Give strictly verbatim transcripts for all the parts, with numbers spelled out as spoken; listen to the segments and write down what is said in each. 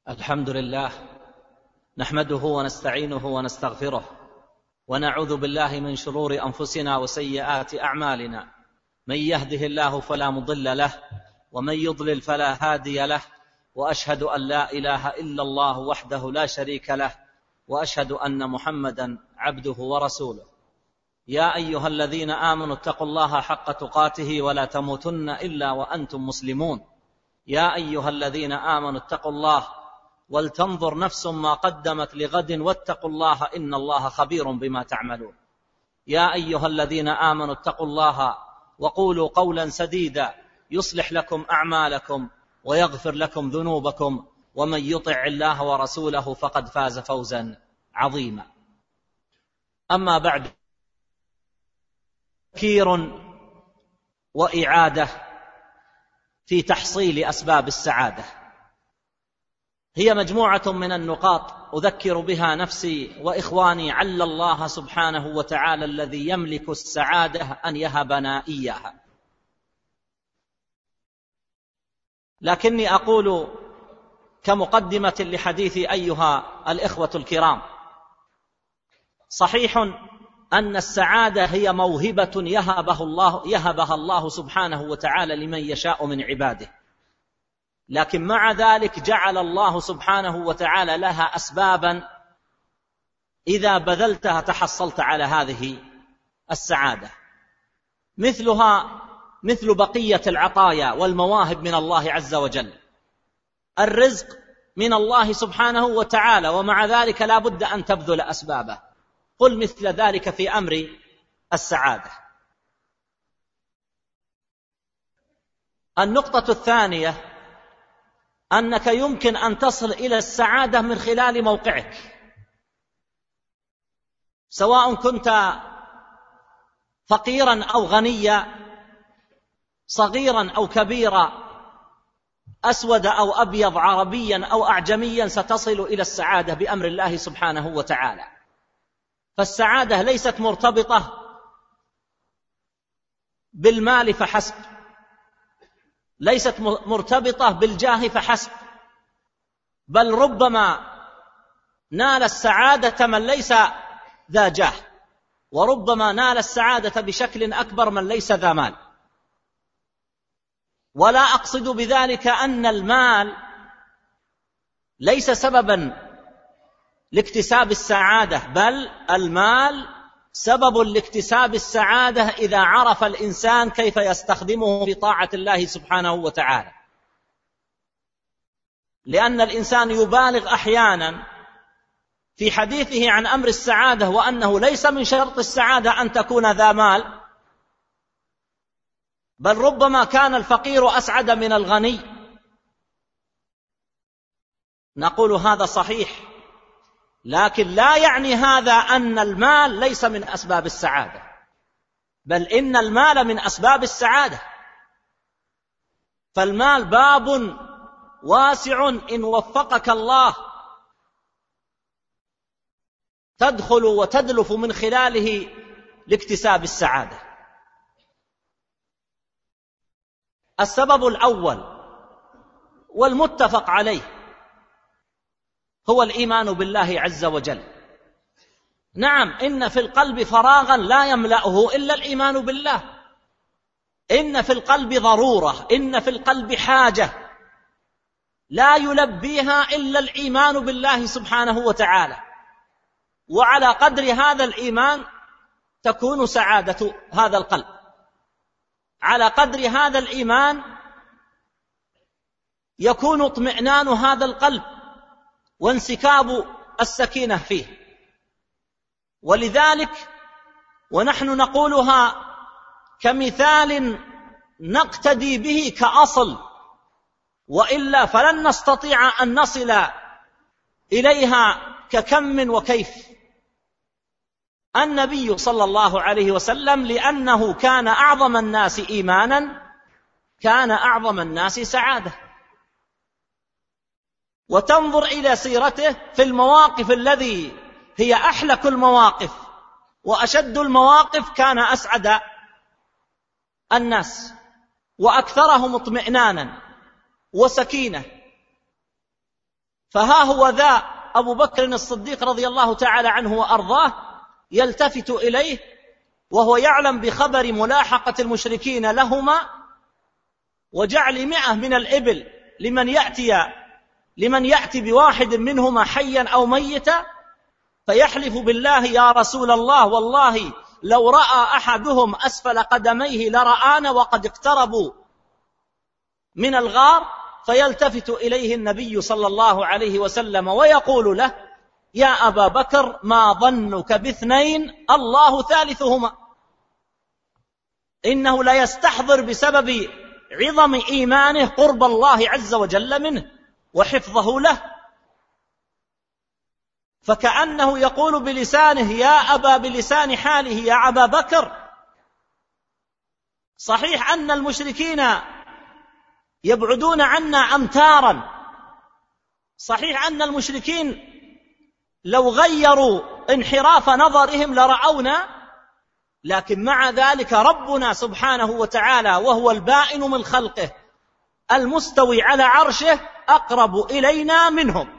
الحمد لله نحمده ونستعينه ونستغفره ونعوذ بالله من شرور أنفسنا وسيئات أعمالنا. من يهده الله فلا مضل له ومن يضلل فلا هادي له، وأشهد أن لا إله إلا الله وحده لا شريك له، وأشهد أن محمدا عبده ورسوله. يا أيها الذين آمنوا اتقوا الله حق تقاته ولا تموتن إلا وأنتم مسلمون. يا أيها الذين آمنوا اتقوا الله ولتنظر نفس ما قدمت لغد واتقوا الله إن الله خبير بما تعملون. يا أيها الذين آمنوا اتقوا الله وقولوا قولا سديدا يصلح لكم أعمالكم ويغفر لكم ذنوبكم، ومن يطع الله ورسوله فقد فاز فوزا عظيما. أما بعد، تذكير وإعادة في تحصيل أسباب السعادة. هي مجموعة من النقاط أذكر بها نفسي وإخواني عل الله سبحانه وتعالى الذي يملك السعادة أن يهبنا إياها. لكني أقول كمقدمة لحديثي أيها الإخوة الكرام: صحيح أن السعادة هي موهبة يهبه الله يهبها الله سبحانه وتعالى لمن يشاء من عباده، لكن مع ذلك جعل الله سبحانه وتعالى لها أسبابا إذا بذلتها تحصلت على هذه السعادة، مثلها مثل بقية العطايا والمواهب من الله عز وجل. الرزق من الله سبحانه وتعالى، ومع ذلك لا بد أن تبذل أسبابه. قل مثل ذلك في أمر السعادة. النقطة الثانية أنك يمكن أن تصل إلى السعادة من خلال موقعك، سواء كنت فقيرا أو غنيا، صغيرا أو كبيرا، أسود أو أبيض، عربيا أو أعجميا، ستصل إلى السعادة بأمر الله سبحانه وتعالى. فالسعادة ليست مرتبطة بالمال فحسب، ليست مرتبطة بالجاه فحسب، بل ربما نال السعادة من ليس ذا جاه، وربما نال السعادة بشكل أكبر من ليس ذا مال. ولا أقصد بذلك أن المال ليس سببا لاكتساب السعادة، بل المال سبب لاكتساب السعادة إذا عرف الإنسان كيف يستخدمه في طاعة الله سبحانه وتعالى. لأن الإنسان يبالغ أحيانا في حديثه عن أمر السعادة، وأنه ليس من شرط السعادة أن تكون ذا مال، بل ربما كان الفقير أسعد من الغني. نقول هذا صحيح، لكن لا يعني هذا أن المال ليس من أسباب السعادة، بل إن المال من أسباب السعادة. فالمال باب واسع إن وفقك الله تدخل وتدلف من خلاله لاكتساب السعادة. السبب الأول والمتفق عليه هو الإيمان بالله عز وجل. نعم، إن في القلب فراغا لا يملأه إلا الإيمان بالله، إن في القلب ضرورة، إن في القلب حاجة لا يلبيها إلا الإيمان بالله سبحانه وتعالى، وعلى قدر هذا الإيمان تكون سعادة هذا القلب، على قدر هذا الإيمان يكون اطمئنان هذا القلب وانسكاب السكينة فيه. ولذلك ونحن نقولها كمثال نقتدي به كأصل، وإلا فلن نستطيع أن نصل إليها ككم وكيف. النبي صلى الله عليه وسلم لأنه كان أعظم الناس إيمانا كان أعظم الناس سعادة. وتنظر إلى سيرته في المواقف الذي هي أحلك المواقف وأشد المواقف كان أسعد الناس وأكثرهم اطمئنانا وسكينة. فها هو ذا أبو بكر الصديق رضي الله تعالى عنه وأرضاه يلتفت إليه وهو يعلم بخبر ملاحقة المشركين لهما وجعل مئة من الإبل لمن يأتي لمن يأتي بواحد منهما حيا أو ميتا، فيحلف بالله: يا رسول الله، والله لو رأى أحدهم أسفل قدميه لرآنا وقد اقتربوا من الغار. فيلتفت إليه النبي صلى الله عليه وسلم ويقول له: يا أبا بكر، ما ظنك باثنين الله ثالثهما؟ إنه لا يستحضر بسبب عظم إيمانه قرب الله عز وجل منه وحفظه له، فكأنه يقول بلسانه: يا أبا بلسان حاله يا أبا بكر. صحيح أن المشركين يبعدون عنا أمتارا، صحيح أن المشركين لو غيروا انحراف نظرهم لرأونا، لكن مع ذلك ربنا سبحانه وتعالى وهو البائن من خلقه المستوي على عرشه أقرب إلينا منهم.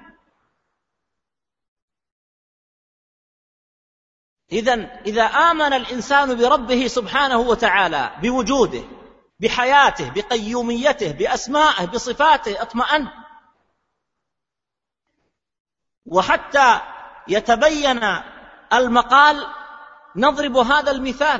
إذن إذا آمن الإنسان بربه سبحانه وتعالى بوجوده، بحياته، بقيوميته، بأسمائه، بصفاته، اطمأن. وحتى يتبين المقال نضرب هذا المثال.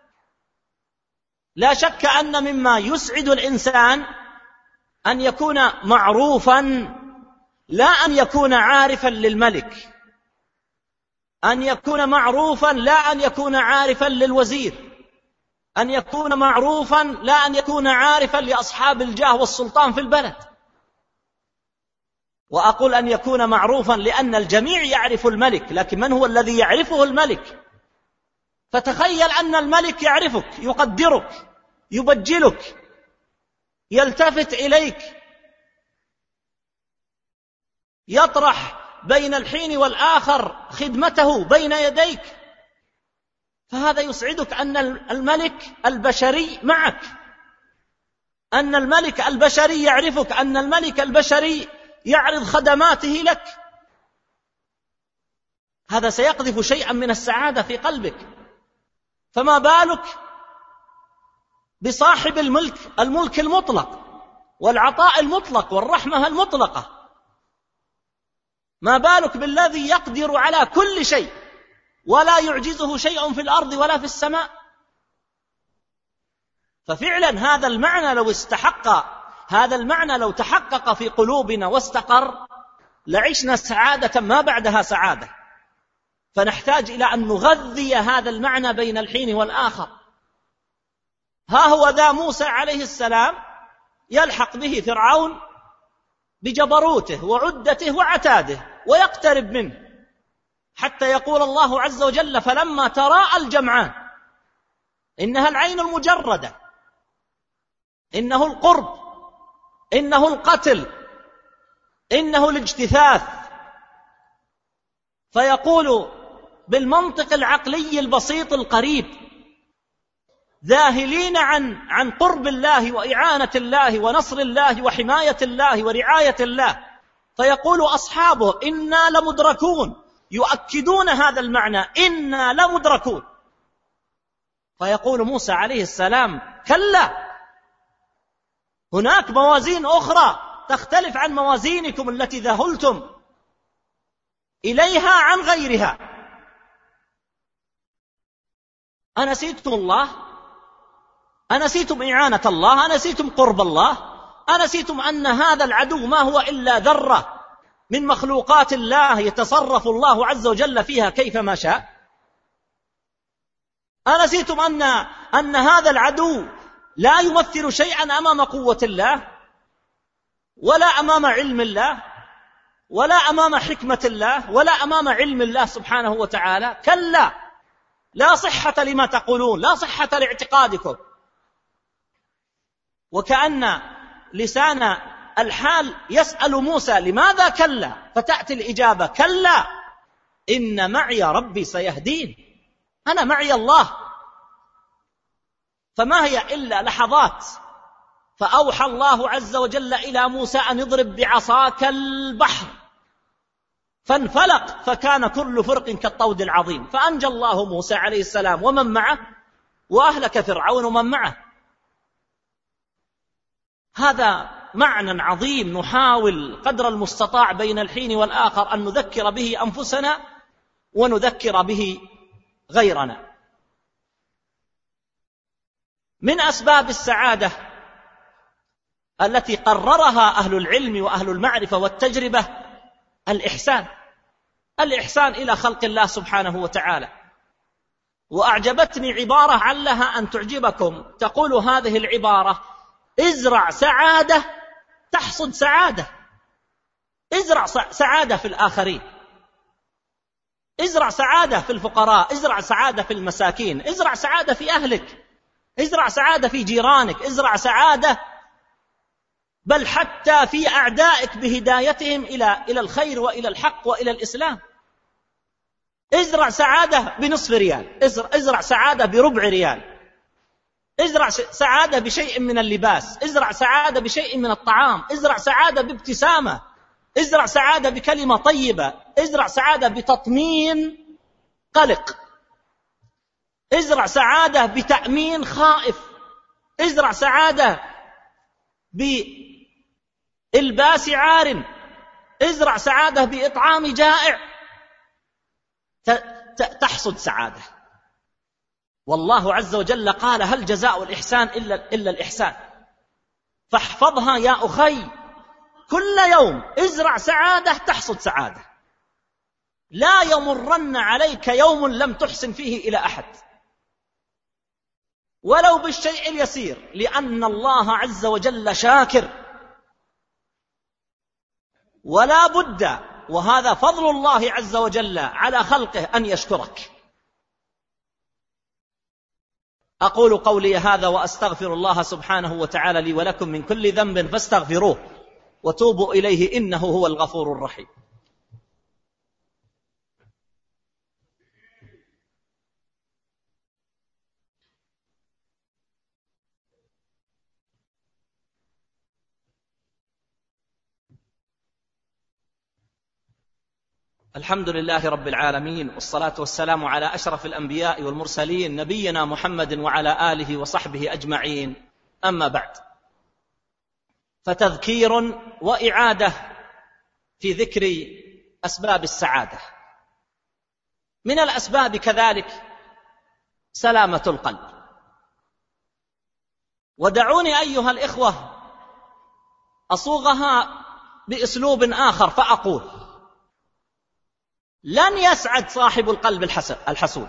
لا شك أن مما يسعد الإنسان أن يكون معروفا، لا أن يكون عارفا للملك، أن يكون معروفا لا أن يكون عارفا للوزير، أن يكون معروفا لا أن يكون عارفا لأصحاب الجاه والسلطان في البلد. وأقول أن يكون معروفا لأن الجميع يعرف الملك، لكن من هو الذي يعرفه الملك؟ فتخيل أن الملك يعرفك، يقدرك، يبجلك، يلتفت إليك، يطرح بين الحين والآخر خدمته بين يديك، فهذا يسعدك أن الملك البشري معك، أن الملك البشري يعرفك، أن الملك البشري يعرض خدماته لك. هذا سيقذف شيئا من السعادة في قلبك. فما بالك بصاحب الملك الملك المطلق والعطاء المطلق والرحمة المطلقة؟ ما بالك بالذي يقدر على كل شيء ولا يعجزه شيء في الأرض ولا في السماء؟ ففعلا هذا المعنى لو استحق هذا المعنى لو تحقق في قلوبنا واستقر لعشنا سعادة ما بعدها سعادة. فنحتاج إلى أن نغذي هذا المعنى بين الحين والآخر. ها هو ذا موسى عليه السلام يلحق به فرعون بجبروته وعدته وعتاده ويقترب منه، حتى يقول الله عز وجل: فلما تراءى الجمعان، إنها العين المجردة، إنه القرب، إنه القتل، إنه الاجتثاث. فيقول بالمنطق العقلي البسيط القريب، ذاهلين عن عن قرب الله وإعانة الله ونصر الله وحماية الله ورعاية الله، فيقول أصحابه: إنا لمدركون، يؤكدون هذا المعنى، إنا لمدركون. فيقول موسى عليه السلام: كلا، هناك موازين أخرى تختلف عن موازينكم التي ذهلتم إليها عن غيرها. أنسيتم الله؟ أنسيتم إعانة الله؟ أنسيتم قرب الله؟ أنسيتم أن هذا العدو ما هو إلا ذرة من مخلوقات الله يتصرف الله عز وجل فيها كيفما شاء؟ أنسيتم أن أن هذا العدو لا يمثل شيئا أمام قوة الله، ولا أمام علم الله، ولا أمام حكمة الله، ولا أمام علم الله سبحانه وتعالى؟ كلا، لا صحة لما تقولون، لا صحة لاعتقادكم. وكأن لسان الحال يسأل موسى: لماذا كلا؟ فتأتي الإجابة: كلا إن معي ربي سيهدين. أنا معي الله. فما هي إلا لحظات، فأوحى الله عز وجل إلى موسى أن يضرب بعصاك البحر، فانفلق فكان كل فرق كالطود العظيم، فأنجى الله موسى عليه السلام ومن معه وأهلك فرعون ومن معه. هذا معنى عظيم نحاول قدر المستطاع بين الحين والآخر أن نذكر به أنفسنا ونذكر به غيرنا. من أسباب السعادة التي قررها أهل العلم وأهل المعرفة والتجربة الإحسان، الإحسان إلى خلق الله سبحانه وتعالى. وأعجبتني عبارة علها أن تعجبكم، تقول هذه العبارة: ازرع سعادة تحصد سعادة. ازرع سعادة في الآخرين، ازرع سعادة في الفقراء، ازرع سعادة في المساكين، ازرع سعادة في أهلك، ازرع سعادة في جيرانك، ازرع سعادة بل حتى في أعدائك بهدايتهم إلى إلى الخير وإلى الحق وإلى الإسلام. ازرع سعادة بنصف ريال، ازرع سعادة بربع ريال، ازرع سعادة بشيء من اللباس، ازرع سعادة بشيء من الطعام، ازرع سعادة بابتسامة، ازرع سعادة بكلمة طيبة، ازرع سعادة بتطمين قلق، ازرع سعادة بتأمين خائف، ازرع سعادة بإلباس عار، ازرع سعادة بإطعام جائع، تحصد سعادة. والله عز وجل قال: هل جزاء الإحسان إلا, إلا الإحسان. فاحفظها يا أخي، كل يوم ازرع سعادة تحصد سعادة. لا يمرن عليك يوم لم تحسن فيه إلى أحد ولو بالشيء اليسير، لأن الله عز وجل شاكر، ولا بد، وهذا فضل الله عز وجل على خلقه، أن يشكرك. أقول قولي هذا وأستغفر الله سبحانه وتعالى لي ولكم من كل ذنب فاستغفروه وتوبوا إليه إنه هو الغفور الرحيم. الحمد لله رب العالمين، والصلاة والسلام على أشرف الأنبياء والمرسلين، نبينا محمد وعلى آله وصحبه أجمعين. أما بعد، فتذكير وإعادة في ذكر أسباب السعادة. من الأسباب كذلك سلامة القلب. ودعوني أيها الإخوة أصوغها بأسلوب آخر فأقول: لن يسعد صاحب القلب الحسود.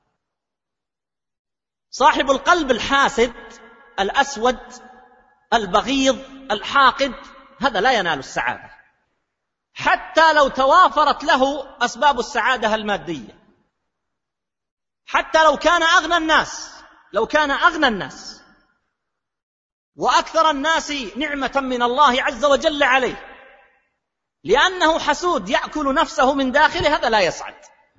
صاحب القلب الحاسد الأسود البغيض الحاقد، هذا لا ينال السعادة حتى لو توافرت له أسباب السعادة المادية، حتى لو كان أغنى الناس، لو كان أغنى الناس وأكثر الناس نعمة من الله عز وجل عليه، لأنه حسود يأكل نفسه من داخله، هذا لا يسعد،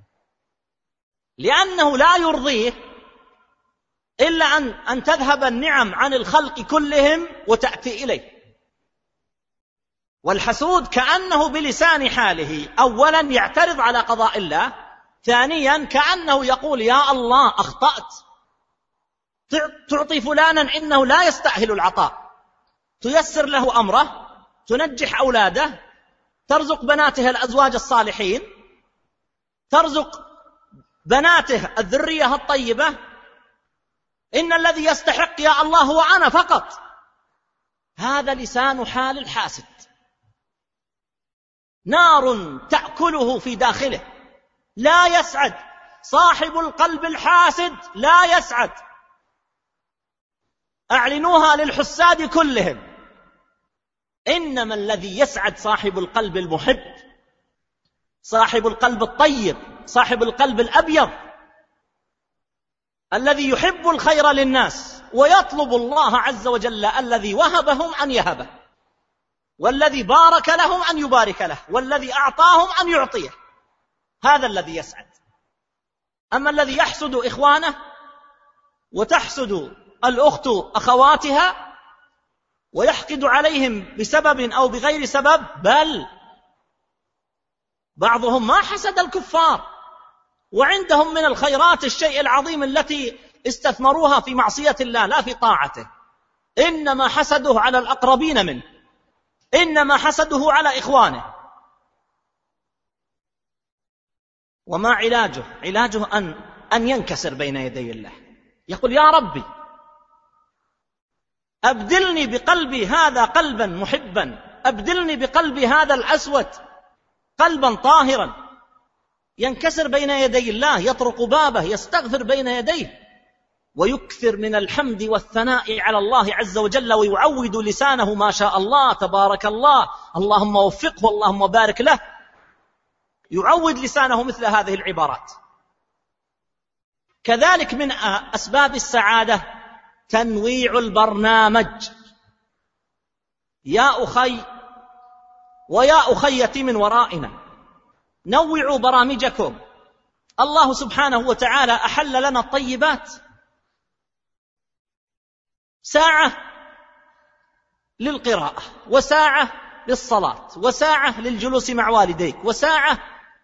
لأنه لا يرضيه إلا أن, أن تذهب النعم عن الخلق كلهم وتأتي إليه. والحسود كأنه بلسان حاله أولا يعترض على قضاء الله، ثانيا كأنه يقول: يا الله أخطأت، تعطي فلانا إنه لا يستأهل العطاء، تيسر له أمره، تنجح أولاده، ترزق بناته الأزواج الصالحين، ترزق بناته الذرية الطيبة، إن الذي يستحق يا الله هو أنا فقط. هذا لسان حال الحاسد، نار تأكله في داخله، لا يسعد. صاحب القلب الحاسد لا يسعد. أعلنوها للحساد كلهم. إنما الذي يسعد صاحب القلب المحب، صاحب القلب الطيب، صاحب القلب الأبيض، الذي يحب الخير للناس ويطلب الله عز وجل الذي وهبهم أن يهبه، والذي بارك لهم أن يبارك له، والذي أعطاهم أن يعطيه. هذا الذي يسعد. أما الذي يحسد إخوانه وتحسد الأخت أخواتها ويحقد عليهم بسبب أو بغير سبب، بل بعضهم ما حسد الكفار وعندهم من الخيرات الشيء العظيم التي استثمروها في معصية الله لا في طاعته، إنما حسده على الأقربين منه، إنما حسده على إخوانه. وما علاجه؟ علاجه أن, أن ينكسر بين يدي الله، يقول يا ربي أبدلني بقلبي هذا قلبا محبا، أبدلني بقلبي هذا الأسود قلبا طاهرا، ينكسر بين يدي الله، يطرق بابه، يستغفر بين يديه، ويكثر من الحمد والثناء على الله عز وجل، ويعود لسانه ما شاء الله تبارك الله، اللهم وفقه اللهم بارك له، يعود لسانه مثل هذه العبارات. كذلك من أسباب السعادة تنويع البرنامج. يا أخي ويا أخيتي من ورائنا، نوعوا برامجكم. الله سبحانه وتعالى أحل لنا الطيبات، ساعة للقراءة، وساعة للصلاة، وساعة للجلوس مع والديك، وساعة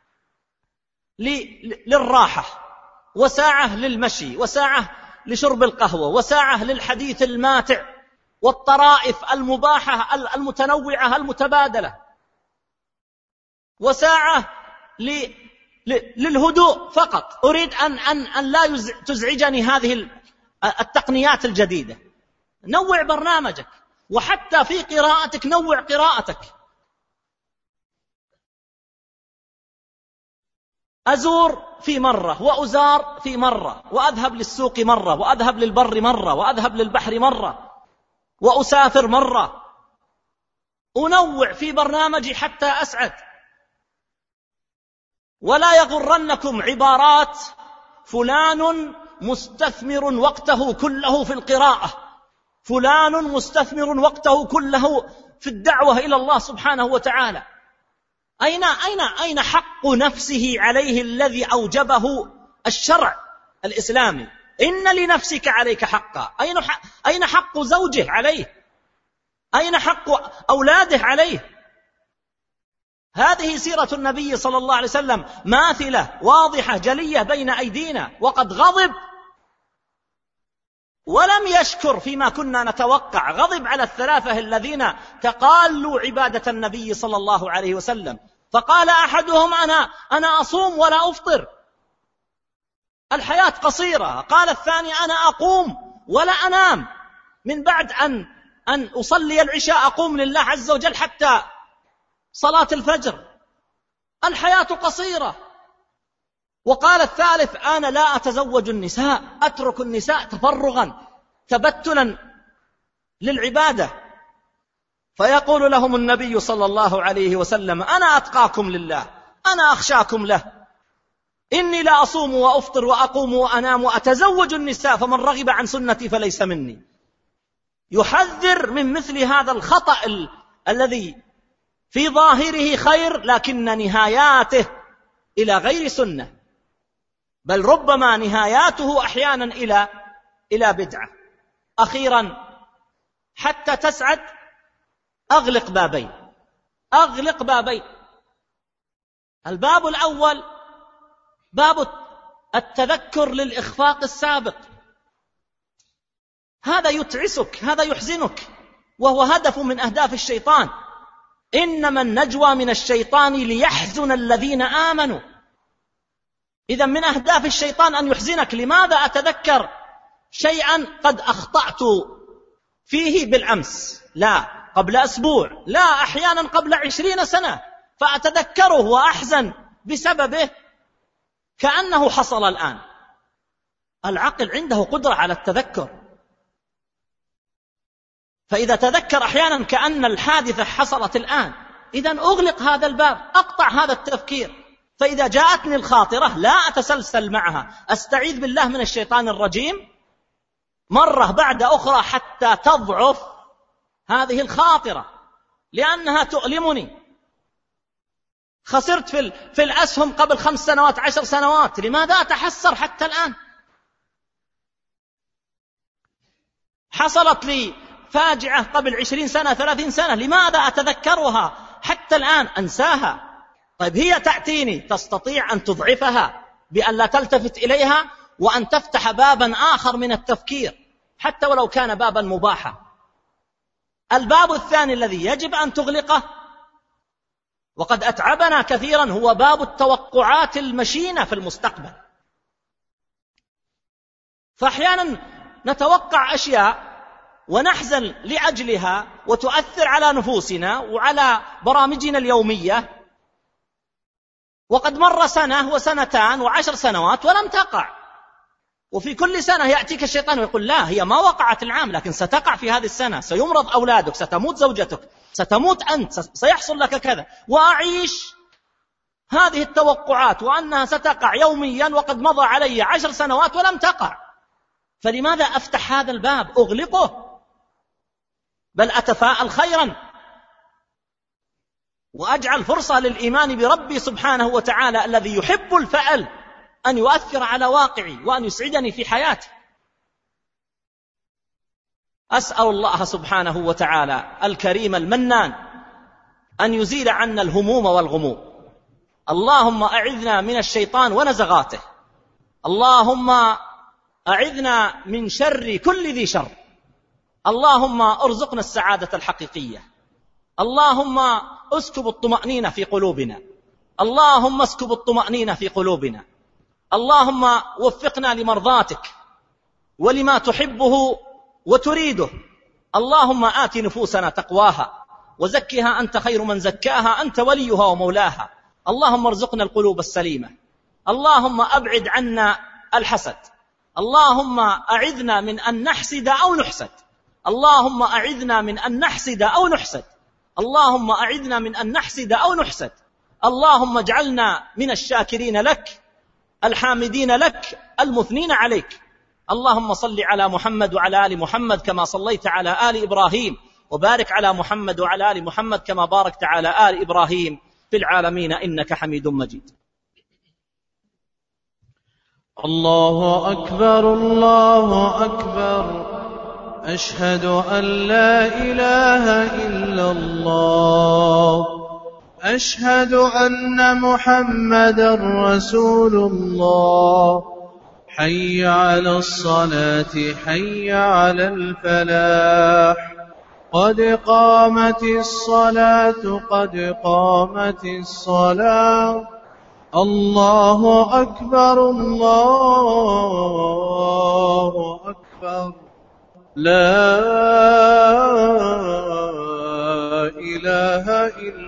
للراحة، وساعة للمشي، وساعة لشرب القهوة، وساعة للحديث الماتع والطرائف المباحة المتنوعة المتبادلة، وساعة للهدوء فقط. أريد أن, أن, أن لا تزعجني هذه التقنيات الجديدة. نوع برنامجك، وحتى في قراءتك نوع قراءتك. أزور في مرة، وأزار في مرة، وأذهب للسوق مرة، وأذهب للبر مرة، وأذهب للبحر مرة، وأسافر مرة. أنوع في برنامجي حتى أسعد. ولا يغرنكم عبارات فلان مستثمر وقته كله في القراءة، فلان مستثمر وقته كله في الدعوة إلى الله سبحانه وتعالى. أين أين أين حق نفسه عليه الذي أوجبه الشرع الإسلامي؟ إن لنفسك عليك حقا. أين أين حق زوجه عليه؟ أين حق أولاده عليه؟ هذه سيرة النبي صلى الله عليه وسلم ماثلة واضحة جلية بين أيدينا، وقد غضب ولم يشكر فيما كنا نتوقع. غضب على الثلاثة الذين تقالوا عبادة النبي صلى الله عليه وسلم، فقال أحدهم أنا أنا أصوم ولا أفطر، الحياة قصيرة. قال الثاني أنا أقوم ولا أنام، من بعد أن أن أصلي العشاء أقوم لله عز وجل حتى صلاة الفجر، الحياة قصيرة. وقال الثالث أنا لا أتزوج النساء، أترك النساء تفرغا تبتلا للعبادة. فيقول لهم النبي صلى الله عليه وسلم أنا أتقاكم لله، أنا أخشاكم له، إني لا أصوم وأفطر وأقوم وأنام وأتزوج النساء، فمن رغب عن سنتي فليس مني. يحذر من مثل هذا الخطأ ال- الذي في ظاهره خير لكن نهاياته إلى غير سنة، بل ربما نهاياته أحيانا إلى إلى بدعة. أخيرا حتى تسعد أغلق بابين، أغلق بابين. الباب الأول باب التذكر للإخفاق السابق، هذا يتعسك، هذا يحزنك، وهو هدف من أهداف الشيطان. إنما النجوى من الشيطان ليحزن الذين آمنوا. إذا من أهداف الشيطان أن يحزنك. لماذا أتذكر شيئا قد أخطأت فيه بالأمس؟ لا، قبل أسبوع، لا، أحيانا قبل عشرين سنة، فأتذكره وأحزن بسببه كأنه حصل الآن. العقل عنده قدرة على التذكر، فإذا تذكر أحيانا كأن الحادثة حصلت الآن، إذن أغلق هذا الباب، أقطع هذا التفكير. فإذا جاءتني الخاطرة لا أتسلسل معها، أستعيذ بالله من الشيطان الرجيم مرة بعد أخرى حتى تضعف هذه الخاطرة، لأنها تؤلمني. خسرت في, في الأسهم قبل خمس سنوات عشر سنوات، لماذا أتحسر حتى الآن؟ حصلت لي فاجعة قبل عشرين سنة ثلاثين سنة، لماذا أتذكرها حتى الآن؟ أنساها. طيب هي تأتيني، تستطيع أن تضعفها بأن لا تلتفت إليها وأن تفتح بابا آخر من التفكير حتى ولو كان بابا مباحا. الباب الثاني الذي يجب أن تغلقه وقد أتعبنا كثيرا هو باب التوقعات المشينة في المستقبل. فأحيانا نتوقع أشياء ونحزن لأجلها وتؤثر على نفوسنا وعلى برامجنا اليومية، وقد مر سنة وسنتان وعشر سنوات ولم تقع، وفي كل سنة يأتيك الشيطان ويقول لا هي ما وقعت العام لكن ستقع في هذه السنة، سيمرض أولادك، ستموت زوجتك، ستموت أنت، سيحصل لك كذا، وأعيش هذه التوقعات وأنها ستقع يوميا وقد مضى علي عشر سنوات ولم تقع. فلماذا أفتح هذا الباب؟ أغلقه، بل أتفاءل خيرا وأجعل فرصة للإيمان بربي سبحانه وتعالى الذي يحب الفأل أن يؤثر على واقعي وأن يسعدني في حياتي. أسأل الله سبحانه وتعالى الكريم المنان أن يزيل عنا الهموم والغموم. اللهم أعذنا من الشيطان ونزغاته، اللهم أعذنا من شر كل ذي شر، اللهم ارزقنا السعادة الحقيقية، اللهم اسكب الطمأنينة في قلوبنا، اللهم اسكب الطمأنينة في قلوبنا، اللهم وفقنا لمرضاتك ولما تحبه وتريده. اللهم آت نفوسنا تقواها وزكها أنت خير من زكاها، أنت وليها ومولاها. اللهم ارزقنا القلوب السليمة، اللهم أبعد عنا الحسد، اللهم أعذنا من أن نحسد أو نحسد، اللهم أعذنا من أن نحسد أو نحسد، اللهم أعذنا من أن نحسد أو نحسد. اللهم اجعلنا من الشاكرين لك الحامدين لك المثنين عليك. اللهم صل على محمد وعلى آل محمد كما صليت على آل إبراهيم، وبارك على محمد وعلى آل محمد كما باركت على آل إبراهيم في العالمين إنك حميد مجيد. الله أكبر الله أكبر، أشهد أن لا إله إلا الله، أشهد أن محمدا رسول الله. حي على الصلاة حي على الفلاح، قد قامت الصلاة قد قامت الصلاة. الله أكبر الله أكبر، لا إله إلا